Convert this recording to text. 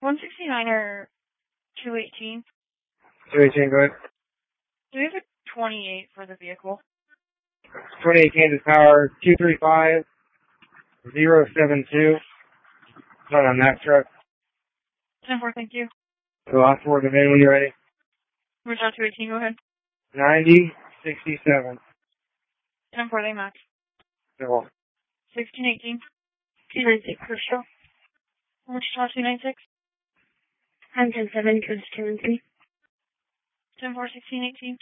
169 or 218? 218, go ahead. Do we have a 28 for the vehicle? 28 Kansas Power 235072. Not on that truck. 10-4, thank you. The last word of it when you're ready. Original 218, go ahead. 9067. 10-4, they match. So, 1618. 296 for sure. Wichita 296. 107, 2 and 3. 10-4, 1618.